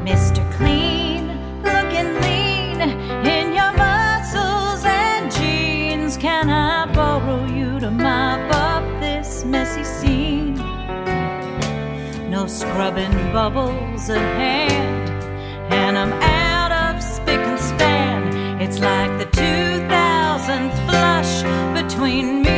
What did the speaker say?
Mr. Clean, looking lean in your muscles and jeans. Can I borrow you to mop up this messy scene? No scrubbing bubbles at hand, and I'm out of spick and span. It's like the 2000th flush between me